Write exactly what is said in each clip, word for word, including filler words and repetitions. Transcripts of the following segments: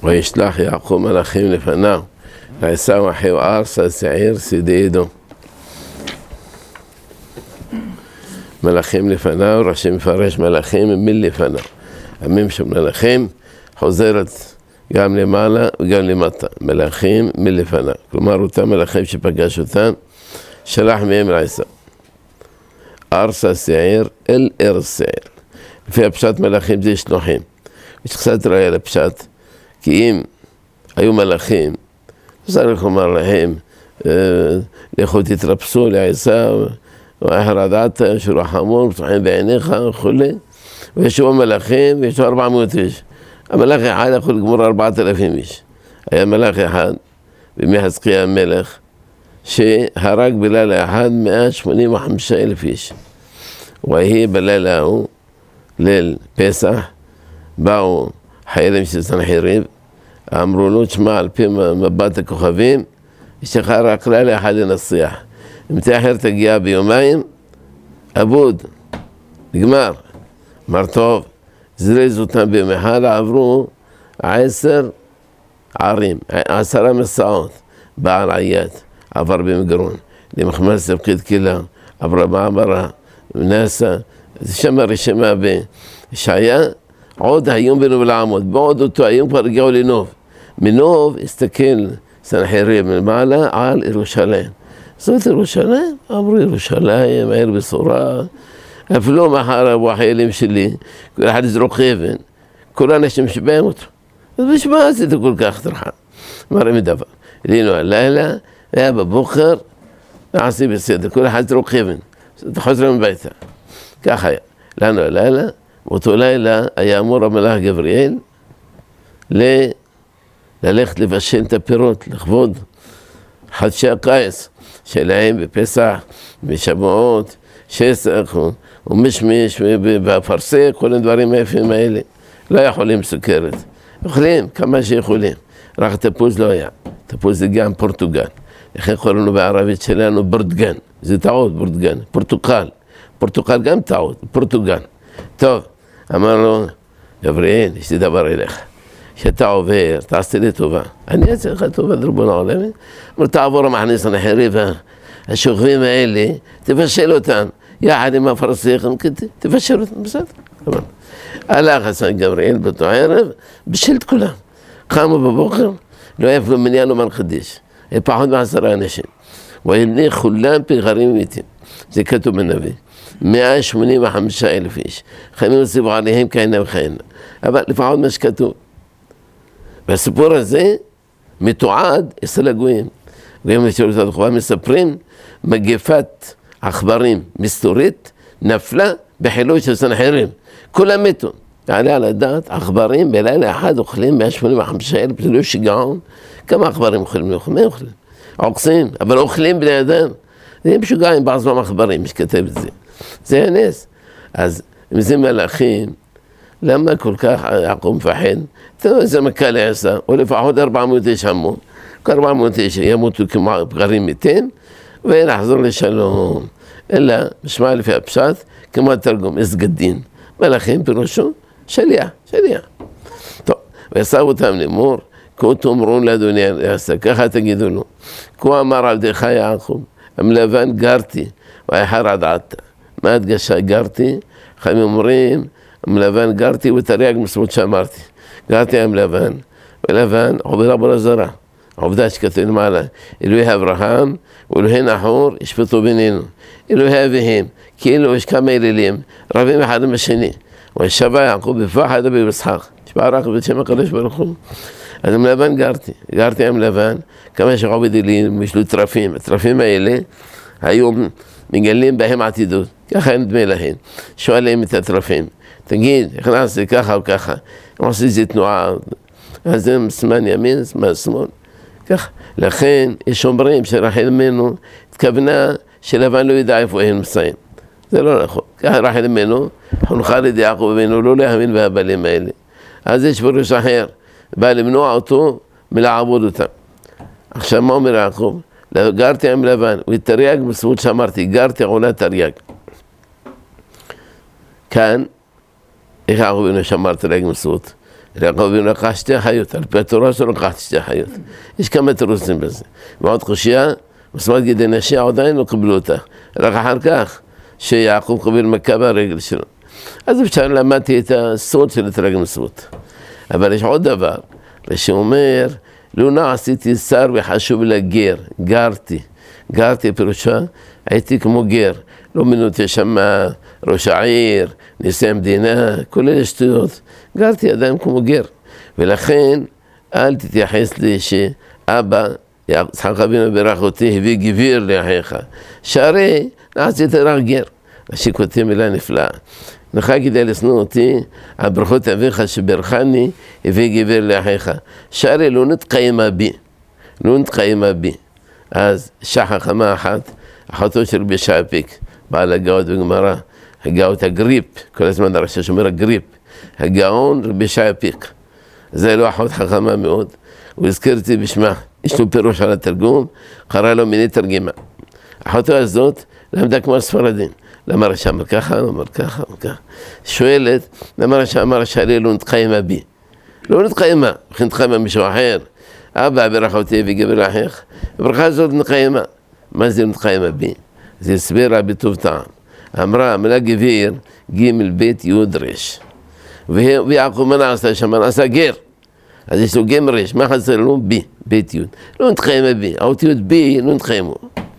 וישלח יעקב מלאכים לפניו, לעשו אחיו ארצה שעיר שדה אדום. מלאכים לפניו, רש"י מפרש מלאכים מלפניו. המים של מלאכים חוזרת גם למעלה וגם למטה. מלאכים מלפניו. כלומר, אותם מלאכים שפגש אותם, שלח מהם לעשו. ארצה שעיר אל ארץ שעיר. לפי הפשט מלאכים זה שלוחים. יש קצת ראיה לפשט, כי אם היו מלאכים, צריך לומר להם, לכו תתרפסו לעשו, והרדעת שרחמון, פתוחים בעיניך וכו'. ויש לו מלאכים, ויש לו ארבע מאות איש. המלאך אחד יכול לגמור ארבעת אלפים איש. היה מלאך אחד, בימי חזקיה המלך, שהרג בלילה אחד מאה שמונים וחמישה אלף איש. ויהי בלילה ההוא, ליל פסח, באו חיילים של סנחריב, אמרו לו, תשמע, על פי מבט הכוכבים, יש לך רק לילה אחד לנצח. אם תאחר תגיע ביומיים, אבוד, נגמר. אמר טוב, זריז אותם ביום אחד, עברו עשר ערים, עשרה מסעות, בעל עיית, עבר במגרון, למחמד ספקית קהילה, עברה בעברה, נסה, שם הרשימה בישעיה, עוד היום בנו לעמוד, בעוד אותו היום כבר הגיעו לנוב. מנוב הסתכל סנחריב מלמעלה על ירושלים. זאת ירושלים? אמרו ירושלים, עיר בשורה, אפילו מחר אבו החיילים שלי, כל אחד יזרוק אבן, כל האנשים שבאים אותו. אז בשביל מה עשית כל כך תרחם? אמר מדבר, עלינו הלילה, היה בבוקר, נעשי בסדר, כל אחד יזרוק אבן, חוזרים הביתה. כך היה. לנו הלילה, באותו לילה היה אמור המלאך גבריאל ל... ללכת לבשל את הפירות, לכבוד חדשי הקיץ שלהם בפסח, בשבועות, שסח ומשמש ובפרסק, כל הדברים היפים האלה. לא יכולים סוכרת, אוכלים כמה שיכולים, רק תפוז לא היה. תפוז זה גם פורטוגל, לכן קוראים בערבית שלנו ברדגן, זה טעות ברדגן, פורטוקל, פורטוקל גם טעות, פורטוגל. טוב, אמר לו, גבריאל, יש לי דבר אליך, שאתה עובר, תעשה לי טובה. אני אעשה לך טובה, דרבון העולמי. אמר, תעבור המחנה סנחריב, השוכבים האלה, תבשל אותם, יחד עם הפרסיכים, תבשל אותם, בסדר. הלך הסן גבריאל באותו ערב, בשל את כולם. קמו בבוקר, לא היה אפילו מניין אומן חדיש, היה פחות מעשרה אנשים. וילני כולם פגרים מתים, זה כתוב בנביא. מאה שמונים וחמישה אלף איש, חיימים הוסיפו עליהם כהנה וכהנה, אבל לפחות מה שכתוב. והסיפור הזה מתועד אצל הגויים. גויים בשירות התחובה מספרים, מגפת עכברים מסתורית נפלה בחילוי של סנחריב. כולם מתו. יעלה על הדעת, עכברים בלילה אחד אוכלים מאה שמונים וחמישה אלף, זה לא שיגעון. כמה עכברים אוכלים? מי אוכלים? עוקסים, אבל אוכלים בני אדם. זה משוגעים בעצמם עכברים, שכתב את זה. זה הנס. אז אם זה מלאכים, למה כל כך יעקב מפחד? טוב, זה מכה לעשה, או לפחות ארבע מאות איש המון. ארבע מאות איש ימותו כמו פגרים מתים, ונחזור לשלום. אלא, משמע לפי הפשט, כמו התרגום, הסגדין. מלאכים פירושו, שליח, שליח. טוב, ועשו אותם לאמור, כה תאמרו לאדוני יעשה, ככה תגידו לו. כה אמר עבדך יעקב, המלבן גרתי, ואיחר עדעתה. מה הדגשה גרתי? חיים אומרים, המלבן גרתי ותרי"ג מצוות שאמרתי. גרתי עם לבן, ולבן עובדה בו לזרה. עובדה שכתוב למעלה, אלוהי אברהם ואלוהי נחור ישפטו בינינו. אלוהי אביהם, כאילו יש כמה אלילים, רבים אחד עם השני. ושבע יעקב בפחד ובשחק. שבע רק בשם הקדוש ברוך הוא. אז עם לבן גרתי, גרתי עם לבן, כמה שעובד אלילים, יש לו טרפים. הטרפים האלה היו מגלים בהם עתידות, ככה נדמה להם. שואלים את הטרפים, תגיד, איך נעשה ככה או ככה? הם עושים איזו תנועה, אז הם סמן ימין, סמן שמאל. כך, לכן יש אומרים שרחל אמנו התכוונה שלבן לא ידע איפה הם מסיים. זה לא נכון. ככה רחל אמנו, חונכה לידי יעקב אבינו לא להאמין בהבלים האלה. אז יש פירוש אחר, בא למנוע אותו מלעבוד אותם. עכשיו מה אומר יעקב? גרתי עם לבן, ותרי"ג מצוות שאמרתי, גרתי עולה תרי"ג. כאן, איך יעקב אבינו שאמר תרי"ג מצוות? יעקב אבינו לקח שתי חיות, על פי התורה שלו לקח שתי חיות. יש כמה תירוצים בזה. ועוד קושייה, מסורת גידי נשיה עדיין לא קיבלו אותה. רק אחר כך, שיעקב קיבל מכה ברגל שלו. אז אפשר למדתי את הסוד של התרגמסות. אבל יש עוד דבר, שאומר, לא נעשיתי שר וחשוב לגר, גרתי. גרתי פירושה, הייתי כמו גר. לא מינו אותי שם ראש העיר, נשיא המדינה, כל אלה שטויות. גרתי עדיין כמו גר. ולכן, אל תתייחס לי שאבא, יצחק אבינו בירך אותי, הביא גביר לאחיך. שהרי נעשיתי רק גר. השיקותי מילה נפלאה. לך כדי לשנוא אותי, על ברכות אביך שברכני, הביא גביר לאחיך. שהרי לא נתקיימה בי. לא נתקיימה בי. אז שחה חמה אחת, אחותו של רבי ישעיה פיק, בעל הגאות בגמרא, הגאות הגריפ, כל הזמן הרש"ש אומר הגריפ, הגאון רבי ישעיה פיק. זה לא אחות חכמה מאוד, הוא הזכיר אותי בשמה, יש לו פירוש על התרגום, קרא לו מיני תרגימה. אחותו הזאת למדה כמו הספרדים, למה רש"י אמר ככה, אמר ככה, אמר ככה. שואלת, למה רש"י אמר שהרי לא נתקיימה בי? לא נתקיימה, וכן נתקיימה מישהו אחר. אבא בירך אותי וגבר לאחיך, הברכה הזאת נתקיימה. מה זה נתקיימה בי? זה הסבירה בטוב טעם. אמרה, המילה גביר, ג' בית יוד רש. ויעקב מה נעשה שם? נעשה גר. אז יש לו ג' רש, מה חסר לו? בי, בית יוד. לא נתקיימה בי, האותיות בי לא נתקיימו.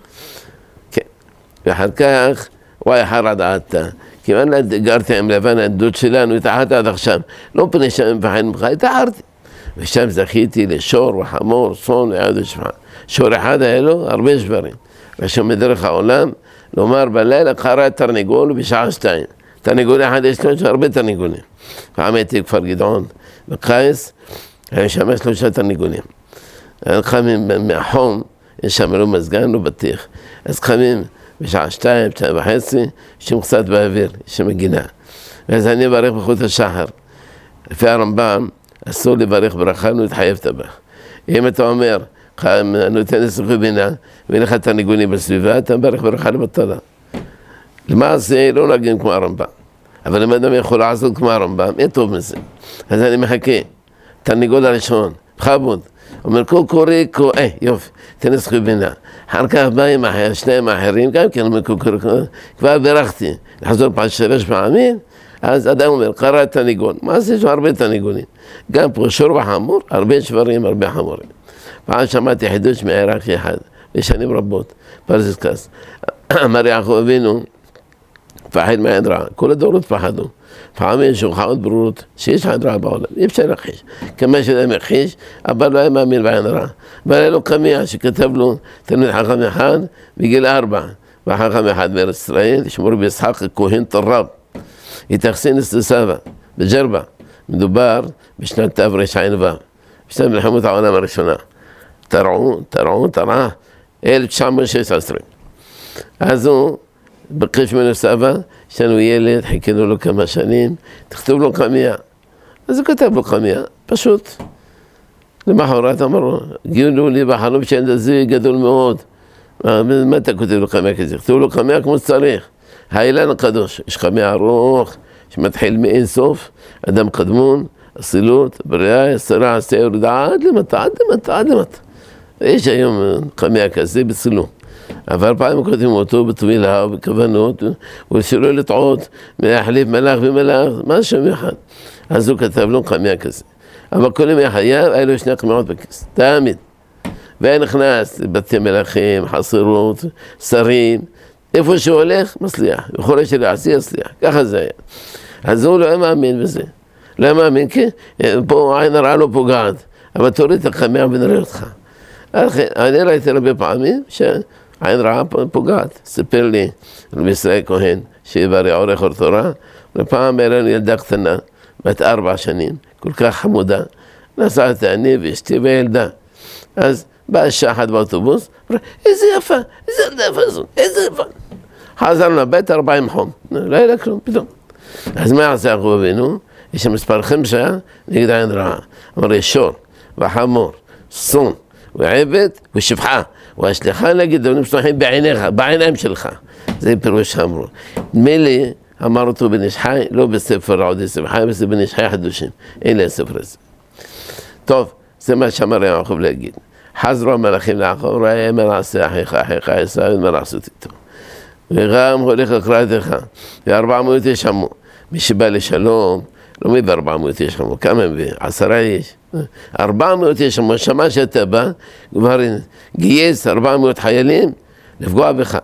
כן. ואחר כך, וואי חרד עתה. כיוון גרתי עם לבן הדוד שלנו, התאחרתי עד עכשיו. לא פני שם מפחד ממך, התאחרתי. ושם זכיתי לשור וחמור, צאן ועד ושפחה. שור אחד היה לו הרבה שברים. ושם מדרך העולם, לומר בלילה קרא את תרנגול בשעה שתיים. תרנגול אחד יש לו הרבה תרנגולים. פעם הייתי כפר גדעון בקייס, היה שם שלושה תרנגולים. קמים מהחום, יש שם לא מזגן, לא בטיח. אז קמים בשעה שתיים, שתיים וחצי, שם קצת באוויר, שם מגינה. ואז אני אברך בחוץ השחר. לפי הרמב"ם, אסור לברך ברכה, לא התחייבת בה. אם אתה אומר, נותן לסוכי בינה, ואין לך תרנגולים בסביבה, אתה מברך ברכה לבטלה. למעשה, לא נגיד כמו הרמב"ם. אבל אם אדם יכול לעשות כמו הרמב"ם, אין טוב מזה. אז אני מחכה. תרנגול הראשון, בכבוד. אומר, כל קורא, אה, יופי, תן לסוכי בינה. אחר כך באים שניים האחרים, גם כן, כבר ברכתי. לחזור פעם שלוש פעמים, אז אדם אומר, קרא תרנגול. מה זה? יש הרבה תרנגולים. גם פה שור וחמור, הרבה שברים, הרבה חמורים. פעם שמעתי חידוש מעיראקי אחד, בשנים רבות, פרזיסקס. אמר יעקב אבינו, פחד מעין רע, כל הדורות פחדו. פעמים יש הוכחות ברורות שיש עין רע בעולם, אי אפשר להכחיש. כמה שאדם הכחיש, אבל לא היה מאמין בעין רע. אבל היה לו קמיע שכתב לו תלמיד חכם אחד בגיל ארבע, וחכם אחד בארץ ישראל, שמו רבי יצחק כהן טרב. התייחסין לסבא, בג'רבה, מדובר בשנת תרע"ו, בשנת מלחמת העולם הראשונה. תרעו, תרעו, תרעה, אלף תשע מאות ושש עשרה. אז הוא בקש ממנו סבא, יש לנו ילד, חיכינו לו כמה שנים, תכתוב לו קמיע. אז הוא כתב לו קמיע, פשוט. למחרת אמר לו, גידו לי בחלום שאין דזי גדול מאוד. מה אתה כותב לו קמיע כזה? כתוב לו קמיע כמו שצריך. האילן הקדוש, יש קמיע ארוך, שמתחיל מאין סוף, אדם קדמון, אסילות, בריאה, יסרה, עשה יורדה, עד למטה, עד למטה, עד למטה. יש היום קמיע כזה בצילום. אבל פעם כותבים אותו בתבילה ובכוונות, ושלא לטעות, להחליף מלאך ומלאך, מה שם אחד. אז הוא כתב לו קמיע כזה. אבל כל ימי חייו, היה לו שני קמיעות בכיס, תמיד. והיה נכנס לבתי מלאכים, חסרות, שרים, איפה שהוא הולך, מצליח. בכל אשר יעשי, יצליח. ככה זה היה. אז הוא לא היה מאמין בזה. לא היה מאמין, כי פה עין הרעה לא פוגעת. אבל תוריד את הקמיע ונראה אותך. אני ראיתי הרבה פעמים שעין רעה פוגעת. סיפר לי רבי ישראל כהן, שברי עורך אור תורה, ופעם היה לנו ילדה קטנה, בת ארבע שנים, כל כך חמודה. נסעתי אני ואשתי וילדה. אז באה שעה אחת באוטובוס, אמרה, איזה יפה, איזה ילדה יפה זו, איזה יפה. חזרנו לבית ארבעים חום, לא היה לה כלום, פתאום. אז מה יעשה יעקב אבינו? יש שם מספר חמשה נגד עין רעה. אמר, יש שור וחמור, צאן ועבד ושפחה, והשליחה להגיד דברים שטוחים בעיניך, בעיניים שלך. זה פירוש שאמרו. מילא אמר אותו בן איש חי, לא בספר עוד ספר חי, בספר בן איש חי חדושים, אין לי הספר הזה. טוב, זה מה שאמר יעקב להגיד. חזרו המלאכים ליעקב, ראה מה נעשה אחיך, אחיך עשיו, מה לעשות איתו. וגם הולך לקראת לך, וארבע מאות ישמעו. מי שבא לשלום, לא מי בארבע מאות ישמעו, כמה הם בעשרה איש? ארבע מאות ישמעו, שמע שאתה בא, כבר גייס ארבע מאות חיילים לפגוע בך.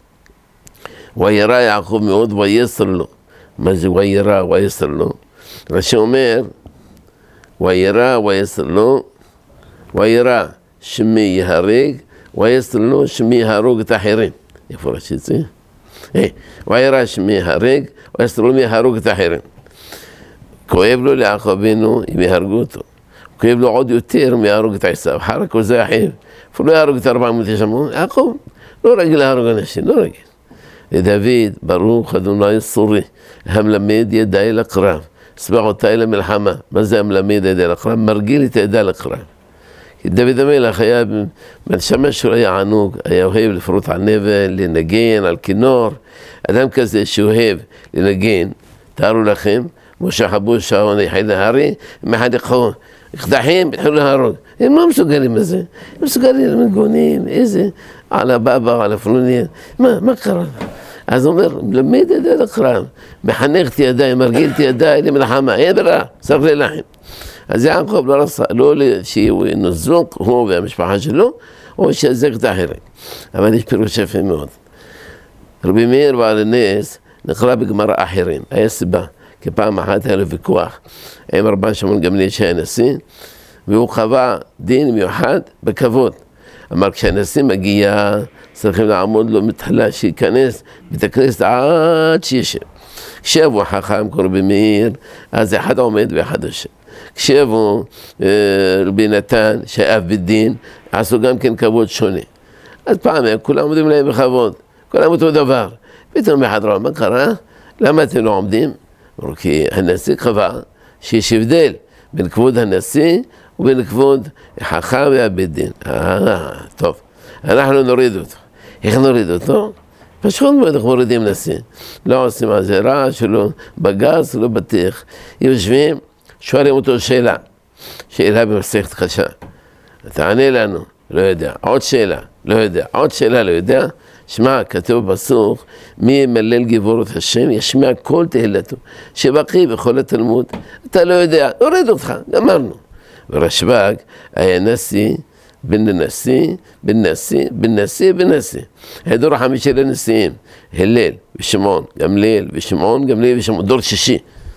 וירא יעקב מאוד ויסר לו. מה זה וירא ויסר לו? רש"י אומר, וירא ויסר לו, וירא שמי יהרג, ויסר לו שמי יהרוג את האחרים. איפה רש"י את זה? וירא שמי יהרג, ויסר לו מי יהרוג את האחרים. כואב לו ליעקב אבינו אם יהרגו אותו. כואב לו עוד יותר אם יהרוג את עשיו. אחר כל זה אחיו. איפה לא יהרוג את ארבע מאות ישמעו? יעקב לא רגיל להרוג אנשים, לא רגיל. לדוד, ברוך אדוני סורי, המלמד ידי לקרב, סבעותי למלחמה. מה זה המלמד ידי לקרב? מרגיל את ידי לקרב. כי דוד המלך היה, בנשמה שלו היה ענוג, היה אוהב לפרוט על נבל, לנגן, על כינור. אדם כזה שאוהב לנגן, תארו לכם, משה חבוש שעון יחד להרי, מאחד יקחו אקדחים, התחילו להרוג. הם לא מסוגלים לזה, הם מסוגלים למנגונים, איזה, על הבבא, על הפלוניה, מה, מה קרה? אז הוא אומר, למד ידי לקרב, מחנך את ידיי, מרגיל את ידיי למלחמה, אין ברירה, צריך ללחם. אז יעקב לא רצה, לא שהוא נזוק, הוא והמשפחה שלו, או שיזק את האחרים. אבל יש פירוש יפה מאוד. רבי מאיר בעל הנס נקרא בגמרא אחרים, היה סיבה, כי פעם אחת היה לו ויכוח עם רבן שמעון גמליאל שהיה נשיא, והוא קבע דין מיוחד בכבוד. אמר כשהנשיא מגיע, צריכים לעמוד לו מתחלה שייכנס בית הכנסת עד שישב. כשהוא חכם כמו רבי מאיר, אז אחד עומד ואחד יושב. כשהוא רבי נתן, שהיה בית דין, עשו גם כן כבוד שונה. אז פעם הם כולם עומדים להם בכבוד, כולם אותו דבר. פתאום אחד ראה, מה קרה? למה אתם לא עומדים? כי הנשיא קבע שיש הבדל בין כבוד הנשיא ובין כבוד חכם והבית דין. אה, טוב, אנחנו נוריד אותו. איך נוריד אותו? פשוט מאוד אנחנו מורידים נשיא. לא עושים על זה רעש, לא בגז, לא בטיח. יושבים, שואלים אותו שאלה. שאלה במסכת קשה. תענה לנו, לא יודע. עוד שאלה, לא יודע. עוד שאלה, לא יודע. שמע, כתוב בסוף, מי ימלל גבורות השם, ישמיע כל תהילתו, שבקי בכל התלמוד. אתה לא יודע, נוריד אותך, גמרנו. ורשב"ג היה נשיא, בן נשיא, בן נשיא, בן נשיא, בן נשיא. הדור החמישי לנשיאים, הלל ושמעון, גמליאל ושמעון, גמליאל ושמעון, דור שישי.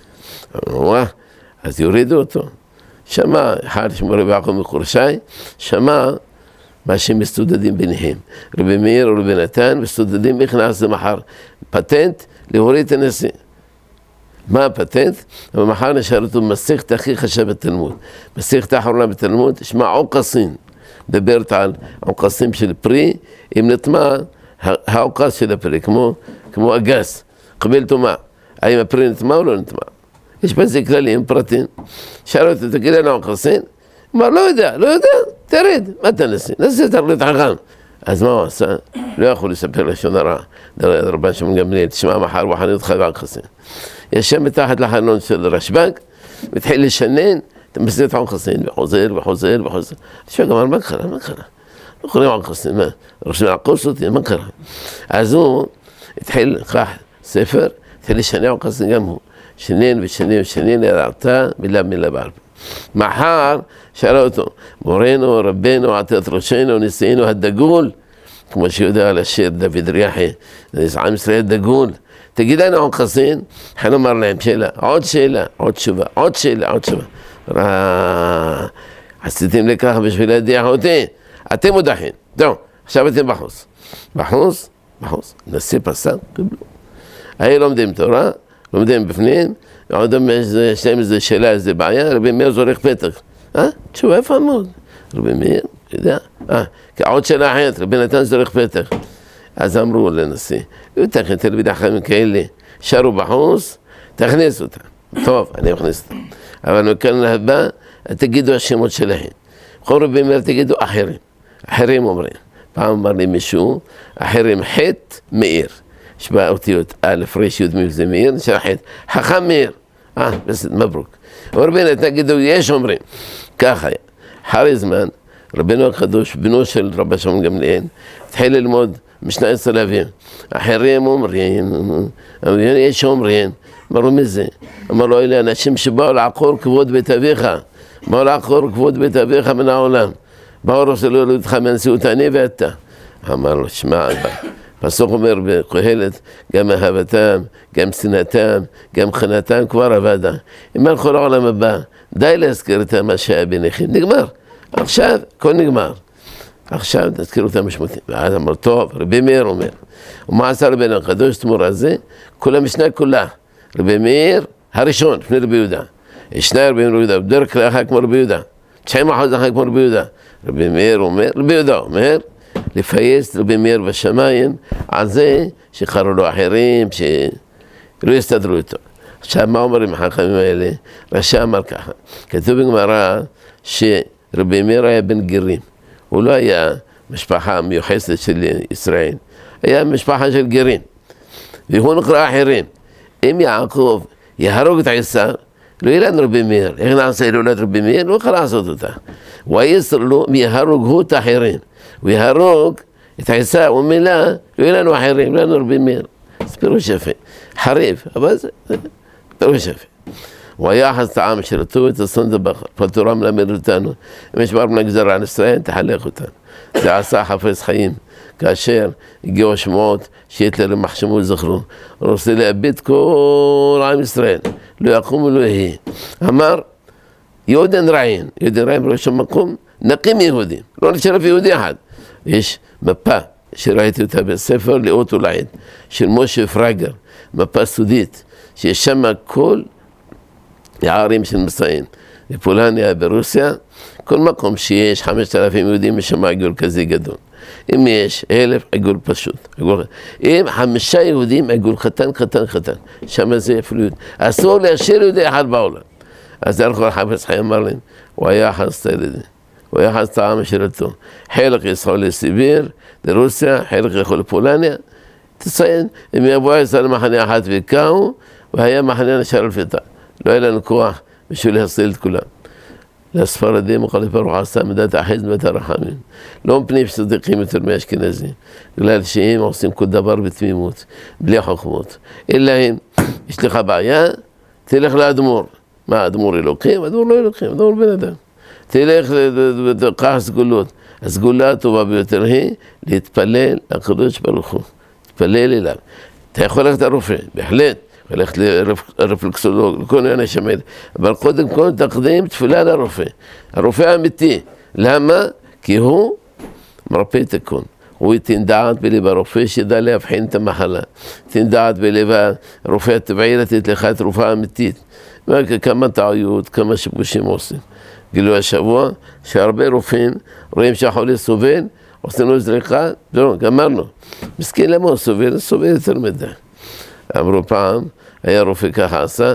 אז יורידו אותו. שמע, אחד שמו רבי יעקב מחורשי, שמע, מה שהם מסתודדים ביניהם. רבי מאיר ורבי נתן מסתודדים איך נעשה מחר פטנט להוריד את הנשיא. מה הפטנט? אבל מחר נשאר אותו מסכת הכי חשב בתלמוד. מסכת האחרונה בתלמוד, שמע עוקסין. מדברת על עוקסים של פרי, אם נטמע העוקס של הפרי, כמו, כמו אגס, קבל תומה. האם הפרי נטמע או לא נטמע? יש בזה כללים, פרטים. שאל אותו, תגיד לנו עוקסין? אמר, לא יודע, לא יודע, תרד, מה אתה נשיא? נשיא תרלית חכם. אז מה הוא עשה? לא יכול לספר לשון הרע. רבן שמעון גמליאל, תשמע מחר וחני אותך ועקסין. ישב מתחת לחלון של רשב"ג, מתחיל לשנן, אתה מסתכל את עקסין, וחוזר וחוזר וחוזר. תשמע, אמר, מה קרה, מה קרה? לא קוראים עקסין, מה? רוצים לעקוס אותי, מה קרה? אז הוא התחיל, קרח ספר, התחיל לשנן עקסין גם הוא. שנן ושנן ושנן, ירעתה מילה מילה בעל פה. מחר שאלה אותו, מורנו, רבנו, עטת ראשנו, נשיאנו הדגול, כמו שיודע על השיר דוד ריחי, עם ישראל דגול. תגיד לנו עקסין, חן אמר להם שאלה, עוד שאלה, עוד תשובה, עוד שאלה, עוד תשובה. עשיתם לי ככה בשביל להדיח אותי, אתם מודחים, טוב, עכשיו אתם בחוץ. בחוץ, בחוץ, נשיא פסק, קיבלו. היו לומדים תורה, לומדים בפנים, עוד יש להם איזו שאלה, איזו בעיה, רבי מאיר זורך פתח. אה? תשובה, איפה עמוד? רבי מאיר, יודע? אה, עוד שאלה אחרת, רבי נתן זורך פתח. אז אמרו לנשיא, לא תכן תלמידי חכמים כאלה, שרו בחוץ, תכניס אותם. טוב, אני מכניס אותם. אבל מכאן להבא, תגידו השמות שלהם. בכל רבי מאיר תגידו אחרים. אחרים אומרים. פעם אמר לי מישהו, אחרים חטא מאיר. יש בה אותיות א', ר', י', מ' זה מאיר, נשאר ח', חכם מאיר. אה, בסדר, מברוק. רבנו, תגידו, יש אומרים. ככה היה. אחרי זמן, רבנו הקדוש, בנו של רבי שמעון גמליאל, התחיל ללמוד משנה עשר להבים. אחרים אומרים, יש אומרים, אמרו מזה? אמר לו, אלה אנשים שבאו לעקור כבוד בית אביך, באו לעקור כבוד בית אביך מן העולם. באו רוצה להוריד אותך מהנשיאות, אני ואתה. אמר לו, שמע, פסוק אומר בקהלת, גם אהבתם, גם שנאתם, גם חנתם, כבר עבדה. אם הלכו לעולם הבא, די להזכיר את מה שהיה ביניכם. נגמר. עכשיו, הכל נגמר. עכשיו תזכירו את המשמעותים. ואז אמר, טוב, רבי מאיר אומר. ומה עשה רבינו הקדוש תמורה זה? כל המשנה כולה. רבי מאיר הראשון, לפני רבי יהודה. ישנה רבי יהודה, בדרך כלל אחר כמו רבי יהודה. תשעים אחוז אחר כמו רבי יהודה. רבי מאיר אומר, רבי יהודה אומר, לפייס רבי מאיר בשמיים, על זה שקראו לו אחרים, שלא יסתדרו איתו. עכשיו, מה אומרים החכמים האלה? רש"י אמר ככה, כתוב בגמרא שרבי מאיר היה בן גרים. הוא לא היה משפחה מיוחסת של ישראל, היה משפחה של גרים. והוא נקרא אחרים. אם יעקב יהרוג את עשיו, לא ילד רבי מאיר. איך נעשה ילולת רבי מאיר? לא יכול לעשות אותה. ויסר לו מיהרוג הוא את האחרים. הוא יהרוג את עשיו, ומילה, לא ילד אחרים, לא ילד רבי מאיר. זה פירוש יפה. חריף, אבל זה פירוש יפה. ויחס את העם שרתו את אסון דבחה. פתורה מלמד אותנו, אם יש ברמנה גזרה על ישראל, תחלק אותנו. זה עשה חפש חיים, כאשר הגיעו שמועות שהיטלר מחשמו זכרו, הוא רוצה לאבד כל עם ישראל, לא יקום ולא יהיה. אמר, יהודים רעים, יהודים רעים בראש המקום, נקים יהודים, לא נשאר יהודי אחד. יש מפה שראיתי אותה בספר לאות ולעד, של משה פרגר, מפה סודית, שיש שם כל הערים של מסעים, בפולניה, ברוסיה, כל מקום שיש חמשת אלפים יהודים יש שם עיגול כזה גדול. אם יש אלף, עיגול פשוט. עיגול... אם חמישה יהודים, עיגול חתן, חתן, חתן. שם זה אפילו... אסור להשאיר יהודי אחד בעולם. אז הלכו לחפש חיים, אמר להם, הוא היה חסת ילדים. הוא היה חסת העם שלתו. חלק יסחו לסיביר, לרוסיה, חלק יסחו לפולניה. תציין, אם יבואו ישראל למחנה אחת ויקעו, והיה מחנה נשאר לפתע. לא היה לנו כוח בשביל להציל את כולם. לספרדים וכל פרוח עשה מידת האחד ומידת הרחמים. לא מפנים שצדיקים יותר מאשכנזים, בגלל שהם עושים כל דבר בתמימות, בלי חוכמות. אלא אם יש לך בעיה, תלך לאדמו"ר. מה, אדמו"ר אלוקים? אדמו"ר לא אלוקים, אדמו"ר בן אדם. תלך לקח סגולות. הסגולה הטובה ביותר היא להתפלל לקדוש ברוך הוא. להתפלל אליו. אתה יכול ללכת לרופא, בהחלט. הולכת לרפלקסולוג, לכל מיני שמד, אבל קודם כל תקדים תפילה לרופא. הרופא האמיתי. למה? כי הוא מרפא את הכל. הוא ייתן דעת בלב הרופא שידע להבחין את המחלה. ייתן דעת בלב הרופא הטבעי לתת לך את רופאה האמיתית. כמה טעויות, כמה שיבושים עושים. גילו השבוע שהרבה רופאים רואים שהחולה סובל, עושים לו זריקה, זהו, גמרנו. מסכן למה הוא סובל? סובל יותר מדי. אמרו פעם, היה רופא ככה עשה,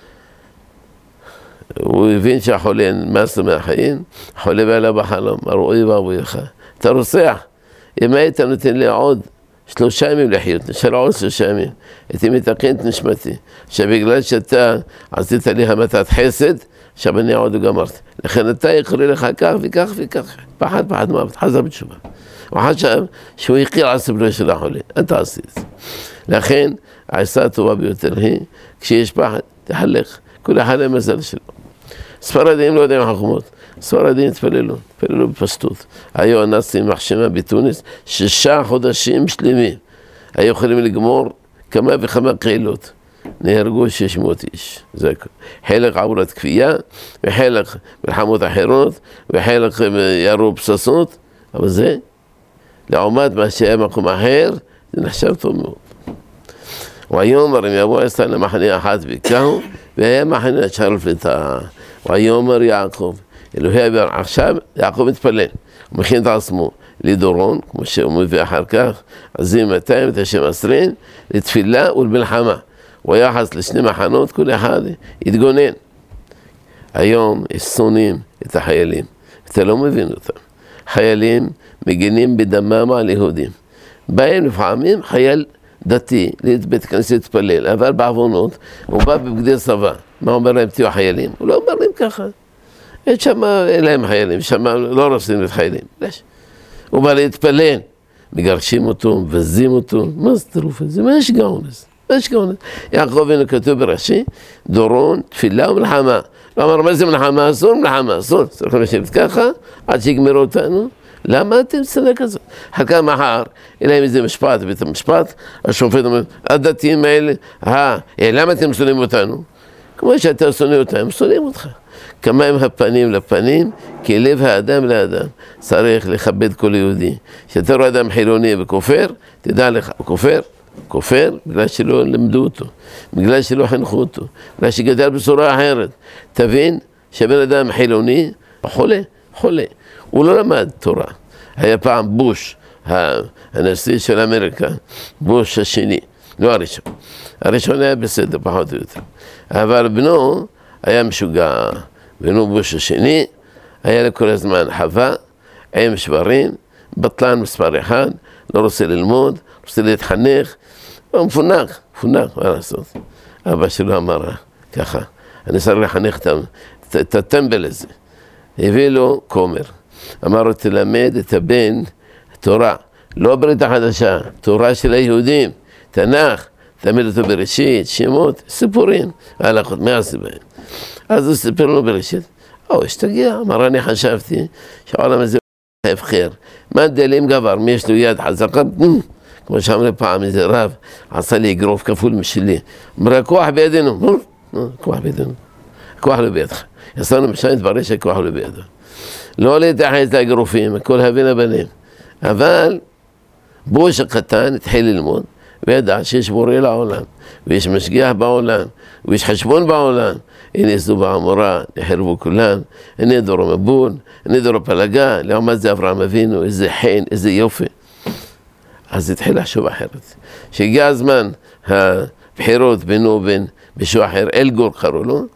הוא הבין שהחולה נמאס לו מהחיים, החולה בא אליו בחלום, אמרו, אוי ואבויך, אתה רוצח, אם היית נותן לי עוד שלושה ימים לחיות, נשאר עוד שלושה ימים, הייתי מתקן את נשמתי, שבגלל שאתה עשית לי המתת חסד, עכשיו אני עוד גמרתי, לכן אתה יקריא לך כך וכך וכך, פחד פחד מוות, חזר בתשובה. הוא חשב שהוא יקיר על סבלו של החולה, אתה עשית את זה. לכן, העצה הטובה ביותר היא, כשיש פחד, תחלק, כל אחד המזל שלו. ספרדים לא יודעים חכמות, ספרדים התפללו, התפללו בפשטות. היו הנאצים מחשמה בתוניס, שישה חודשים שלמים, היו יכולים לגמור כמה וכמה קהילות. נהרגו שש מאות איש, זה הכל. חלק עבורת כפייה, וחלק מלחמות אחרות, וחלק ירו פססות, אבל זה, לעומת מה שהיה מקום אחר, זה נחשב טוב מאוד. ויאמר אם יבוא ישראל למחנה אחת ויקעו, והיה מחנה נשאר לפליטה. ויאמר יעקב, אלוהי אבינו, עכשיו יעקב מתפלל, הוא מכין את עצמו לדורון, כמו שהוא מביא אחר כך, עזים מאתיים ותשעים עשרים, לתפילה ולמלחמה. הוא יחס לשני מחנות, כל אחד יתגונן. היום יש שונאים את החיילים, אתה לא מבין אותם. חיילים מגינים בדמם על יהודים. בהם לפעמים חייל דתי, לבית כנסת להתפלל, אבל בעוונות, הוא בא בבגדי צבא. מה אומר להם? תהיו חיילים? הוא לא אומר להם ככה. יש שם, אין להם חיילים, שם לא רוצים להיות חיילים. הוא בא להתפלל, מגרשים אותו, מבזים אותו, מה זה טירוף הזה? מה יש גאון הזה? מה יש גאון הזה? יעקב אבינו כתוב ברש"י, דורון, תפילה ומלחמה. הוא אמר, מה זה מלחמה? אסור מלחמה, אסור. צריכים לשבת ככה, עד שיגמרו אותנו. למה אתם צדק כזאת? אחר כך מחר, אין להם איזה משפט, בית המשפט, השופט אומר, הדתיים האלה, אה, למה אתם שונאים אותנו? כמו שאתה שונא אותם, שונאים אותך. כמה הם הפנים לפנים, כי לב האדם לאדם. צריך לכבד כל יהודי. כשאתה רואה אדם חילוני וכופר, תדע לך, הוא כופר, כופר בגלל שלא למדו אותו, בגלל שלא חינכו אותו, בגלל שגדל בצורה אחרת. תבין שבן אדם חילוני, חולה, חולה. הוא לא למד תורה. היה פעם בוש, הנשיא של אמריקה, בוש השני, לא הראשון. הראשון היה בסדר, פחות או יותר. אבל בנו היה משוגע. בנו בוש השני, היה לכל הזמן חווה, עם שברים, בטלן מספר אחד, לא רוצה ללמוד, רוצה להתחנך, הוא מפונק, מפונק, מה לעשות? אבא שלו אמר ככה, אני צריך לחנך את הטמבל הזה. הביא לו כומר. אמר לו, תלמד את הבן תורה, לא ברית החדשה, תורה של היהודים, תנ"ך, תלמד אותו בראשית, שמות, סיפורים, הלכות, מה עשי בהם? אז הוא סיפר לו בראשית, או, השתגע, אמר, אני חשבתי שהעולם הזה הוא הפקר. מה דלים גבר, מי יש לו יד חזקה? כמו שאמר פעם איזה רב, עשה לי אגרוף כפול משלי. אמר, הכוח בידינו, הכוח בידינו, הכוח לא בידך. יצאנו משם, התברר שהכוח לא בידו. לא להתייחס את האגרופים, הכל הבין הבנים. אבל בוש הקטן התחיל ללמוד, וידע שיש בורא לעולם, ויש משגיח בעולם, ויש חשבון בעולם. הנה זו בעמורה, נחרבו כולם, הנה דורו מבול, הנה דורו פלגה, לעומת זה אברהם אבינו, איזה חן, איזה יופי. אז התחיל לחשוב אחרת. שהגיע הזמן הבחירות בינו ובין מישהו אחר, אלגור קראו לו,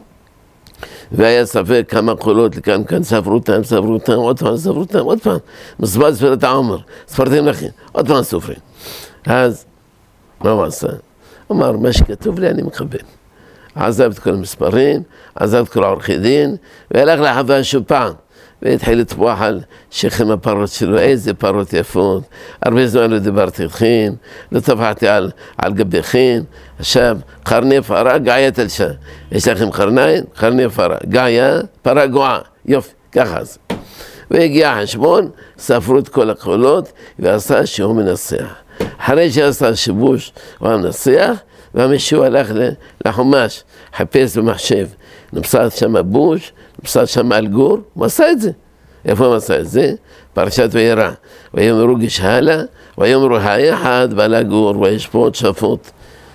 והיה ספק כמה קולות לכאן, כאן ספרו אותם, ספרו אותם, עוד פעם ספרו אותם, עוד פעם. מספר ספרת העומר, ספרתם לכם, עוד פעם סופרים. אז, מה הוא עשה? אמר, מה שכתוב לי אני מקבל. עזב את כל המספרים, עזב את כל העורכי דין, והלך לחווה שוב פעם. והתחיל לטבוח על שכם הפרות שלו, איזה פרות יפות, הרבה זמן לא דיברתי איתכם, לא טבחתי על, על גביכם, עכשיו קרני פרה, גאיה תלשה, יש לכם קרניים? קרני פרה, גאיה, פרה גועה, יופי, ככה זה. והגיע החשבון, ספרו את כל הקולות, ועשה שהוא מנסח. אחרי שעשה שיבוש, הוא מנסח, והמישהו הלך לחומש, חפש במחשב, נפסד שם בוש, נפסד שם על גור, הוא עשה את זה. איפה הוא עשה את זה? פרשת וירא. ויאמרו גיש הלאה, ויאמרו היחד בא לגור, וישפוט שפוט.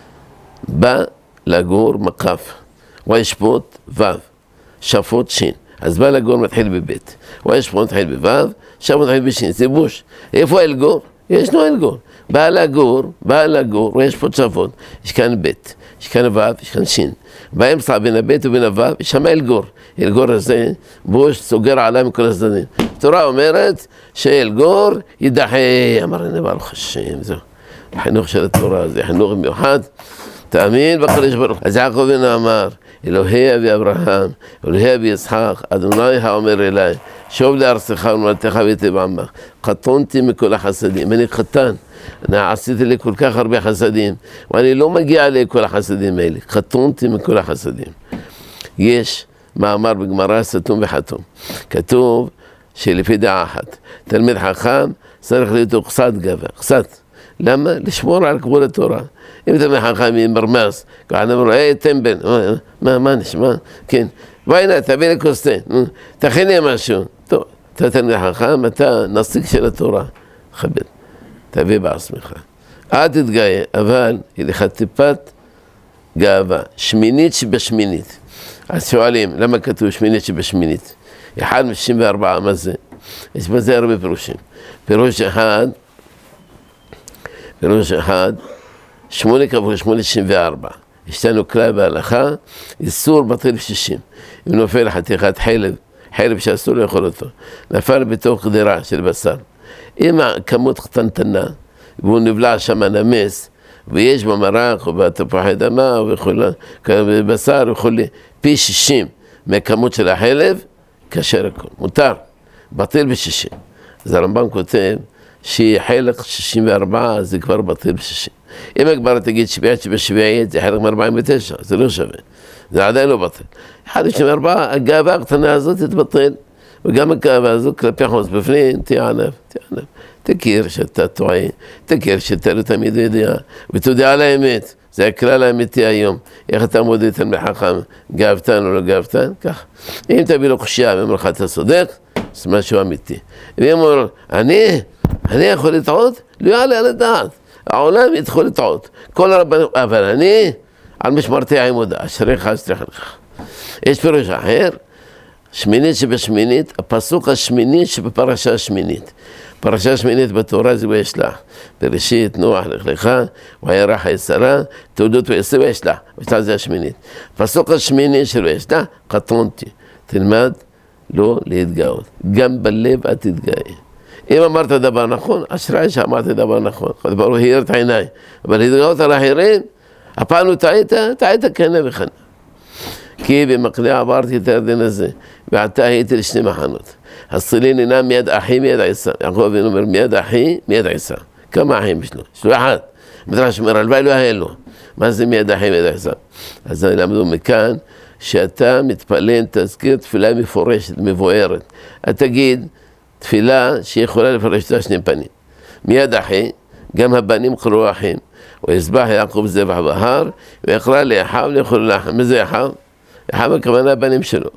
בא לגור מקף, וישפוט וו, שפוט שין. אז בא לגור מתחיל בבית, וישפוט מתחיל בוו, שפוט מתחיל בשין, זה בוש. איפה אל גור? ישנו אל גור. בא לגור, בא לגור, וישפוט שפוט. יש כאן בית, יש כאן וו, יש כאן שין. באמצע בין הבית ובין הוו, שם אלגור. אלגור הזה, בוש סוגר עליו מכל הצדדים. התורה אומרת שאלגור יידחה. אמר, אני ברוך השם, זהו. החינוך של התורה, זה חינוך מיוחד. תאמין בקדוש ברוך הוא. אז יעקב אבינו אמר, אלוהי אבי אברהם, אלוהי אבי יצחק, אדוני האומר אליי, שוב לארצך ולמולדתך ותהיה עמך. קטונתי מכל החסדים, אני קטן. אני עשיתי לי כל כך הרבה חסדים, ואני לא מגיע לכל החסדים האלה. קטונתי מכל החסדים. יש מאמר בגמרא סתום וחתום. כתוב שלפי דעה אחת, תלמיד חכם צריך להיות קצת גבר, קצת. למה? לשמור על כבוד התורה. אם תלמיד חכם ימרמס, ככה אמרו, היי טמבל, מה, מה נשמע? כן, והנה, תביא לי כוס תה, תכין לי משהו. טוב, אתה תלמיד חכם, אתה נציג של התורה. כבד, תביא בעצמך. אל תתגאה, אבל היא לך טיפת גאווה, שמינית שבשמינית. אז שואלים, למה כתוב שמינית שבשמינית? אחד משישים וארבעה, מה זה? יש בזה הרבה פירושים. פירוש אחד, פירוש אחד, שמונה כפול שמונה שישים וארבע. יש לנו כלל בהלכה, איסור בטל שישים. אם נופל חתיכת חלב, חלב שאסור לאכול אותו, נפל בתוך גדרה של בשר. אם הכמות קטנטנה, והוא נבלע שם נמס, ויש במרק ובתפוחי אדמה ובבשר וכולי, פי שישים מהכמות של החלב, כשר הכל, מותר, בטל בשישים. אז הרמב"ם כותב שהיא חלק שישים וארבע, זה כבר בטל בשישים. אם הגמרא תגיד שביעית שבשביעית זה חלק מ-ארבעים ותשע, זה לא שווה, זה עדיין לא בטל. אחד שישים וארבע, הגאווה הקטנה הזאת תתבטל, וגם הגאווה הזאת כלפי חוץ בפנים, תהיה ענב, תהיה ענב. תכיר שאתה טועה, תכיר שאתה לא תמיד יודע, ותודה על האמת, זה הכלל האמיתי היום. איך אתה מודד תלמיד חכם, גאוותן או לא גאוותן? כך. אם תביא לו קושיה ואומר לך אתה צודק, זה משהו אמיתי. ואם הוא אומר, אני, אני יכול לטעות? לא יעלה על הדעת. העולם יכול לטעות. כל הרבנים, אבל אני, על משמרתי העמודה, אשריך אשריך לך. יש פירוש אחר, שמינית שבשמינית, הפסוק השמיני שבפרשה השמינית. פרשה שמינית בתורה זה וישלח. בראשית, נוח, לך לך, וירח הישרה, תעודות ויעשה וישלח. וישלח זה השמינית. הפסוק השמיני של וישלח, קטונתי. תלמד לא להתגאות. גם בלב אל תתגאה. אם אמרת דבר נכון, אשרי שאמרת דבר נכון. דבר הוא האיר את עיניי. אבל להתגאות על האחרים, הפעם הוא טעית, טעית כנה וכנה. כי במקנה עברתי את הירדן הזה, ועתה הייתי לשני מחנות. הסילין אינה מיד אחי מיד עיסה. יעקב אבינו אומר מיד אחי מיד עיסה. כמה אחים יש לו? יש לו אחד. מדרש אומר, הלוואי לא היה לו. מה זה מיד אחי מיד עיסה? אז למדו מכאן שאתה מתפלל תזכיר תפילה מפורשת, מבוארת. אתה תגיד תפילה שיכולה לפרש את שני פנים. מיד אחי, גם הבנים קראו אחים. ויזבח יעקב זבח בהר, ויקרא לאחיו לאכול לחם. מה זה אחיו? אחיו הכוונה הבנים שלו.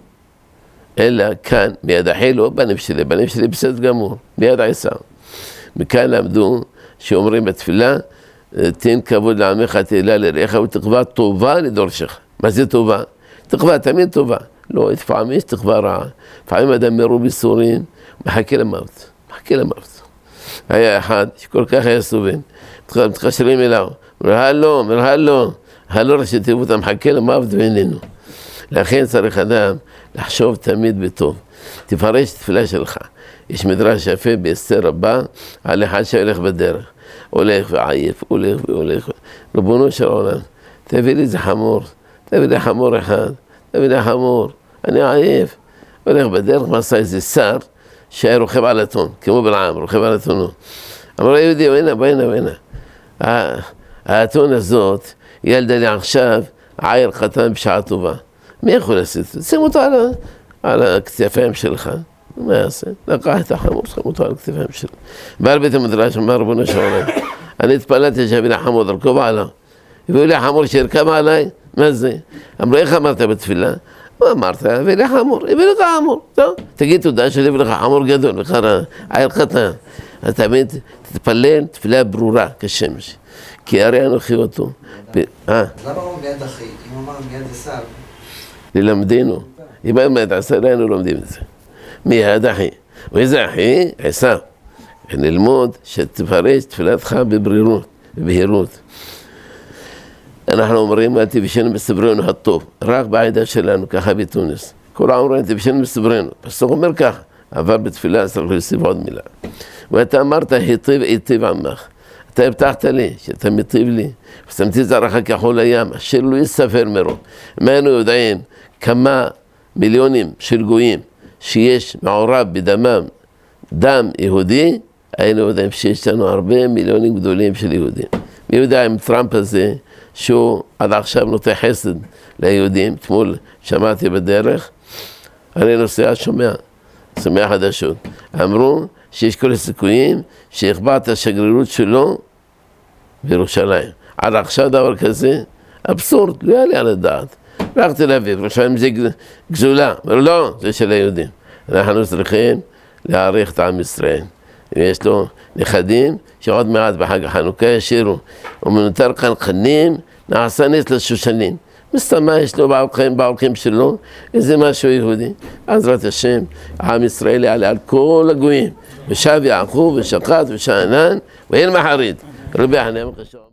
אלא כאן, מיד אחי לא בנים שלי, בנים שלי בסדר גמור, מיד עיסה. מכאן למדו שאומרים בתפילה, תן כבוד לעמך תהילה לרעך ותקווה טובה לדורשך. מה זה טובה? תקווה, תמיד טובה. לא, לפעמים יש תקווה רעה. לפעמים אדם מרוב ייסורים, מחכה למוות, מחכה למוות. היה אחד שכל כך היה סובל, מתקשרים אליו, אומר, הלו, אומר, הלו, הלו ראשי תיבות, מחכה למוות ואיננו. לכן צריך אדם לחשוב תמיד בטוב. תפרש את התפילה שלך. יש מדרש יפה באסתר רבה על אחד שהולך בדרך. הולך ועייף, הולך והולך. ריבונו של עולם, תביא לי איזה חמור, תביא לי חמור אחד, תביא לי חמור, אני עייף. הולך בדרך, מסע איזה שר שהיה רוכב על אתון, כמו בלעם, רוכב על אתונו. אמר לו, יהודי, הנה, הנה, הנה. האתון הזאת ילדה לי עכשיו עיר קטן בשעה טובה. מי יכול לעשות? שים אותו על, על הכתפיים שלך. מה יעשה? לקח את החמור, שם אותו על הכתפיים שלך. בעל בית המדרש אמר, רבונו של עולם, אני התפללתי שיביא לי חמור, לרכוב עליו. הביאו לי חמור שירכב עליי, מה זה? אמרו, איך אמרת בתפילה? מה אמרת? הביא לי חמור, הביא לך חמור. טוב, תגיד תודה שאני הביא לך חמור גדול, לך עיר קטן. אז תמיד תתפלל תפילה ברורה כשמש. כי הרי אנוכי אותו. למה הוא מיד אחי? אם אמר מיד עשיו? ללמדנו. אם היה מיד עשיו, היינו לומדים את זה. מיד אחי. ואיזה אחי? עשיו. ללמוד שתפרש תפילתך בברירות, בבהירות. אנחנו אומרים, תבשנו בסברנו הטוב, רק בעדה שלנו, ככה בתוניס. כל העומרים, תבשנו בסברנו. פסוק אומר כך, אבל בתפילה צריך להוסיף עוד מילה. ואתה אמרת, היטיב היטיב עמך. אתה הבטחת לי, שאתה מיטיב לי, ושמתי זרעך כחול הים, אשר לא יספר מרוב. מה היינו יודעים? כמה מיליונים של גויים שיש מעורב בדמם דם יהודי, היינו יודעים שיש לנו הרבה מיליונים גדולים של יהודים. מי יודע עם טראמפ הזה, שהוא עד עכשיו נותן חסד ליהודים, אתמול שמעתי בדרך, אני נוסע שומע, שומע חדשות. אמרו שיש כל הסיכויים שיכבע את השגרירות שלו בירושלים. עד עכשיו דבר כזה, אבסורד, לא היה לי על הדעת. רק תל אביב, ירושלים זה גזולה, אבל לא, זה של היהודים. אנחנו צריכים להעריך את עם ישראל. ויש לו נכדים שעוד מעט בחג החנוכה ישירו, ומנותר כאן חנים, נעשה נס לשושנים. מסתמה יש לו בעלכים, בעלכים שלו, איזה משהו יהודי. בעזרת השם, עם ישראל יעלה על כל הגויים. ושב יעקב ושקד ושענן, ואין מחריד. רבי חנן